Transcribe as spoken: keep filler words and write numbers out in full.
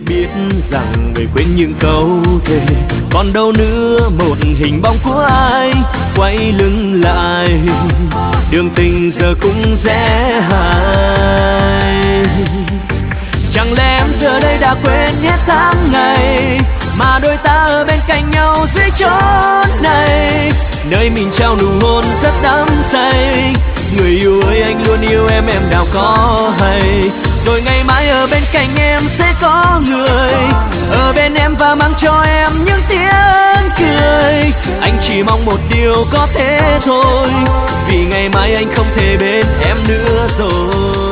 biết rằng người quên những câu thề, còn đâu nữa một hình bóng của ai quay lưng lại, đường tình giờ cũng rẽ hai. Chẳng lẽ em giờ đây đã quên hết tháng ngày mà đôi ta ở bên cạnh nhau dưới chốn này, nơi mình trao nụ hôn rất đắm say. Người yêu ơi anh luôn yêu em, em nào có hay, rồi ngày mai ở bên cạnh em sẽ có người ở bên em và mang cho em những tiếng cười. Anh chỉ mong một điều có thế thôi, vì ngày mai anh không thể bên em nữa rồi.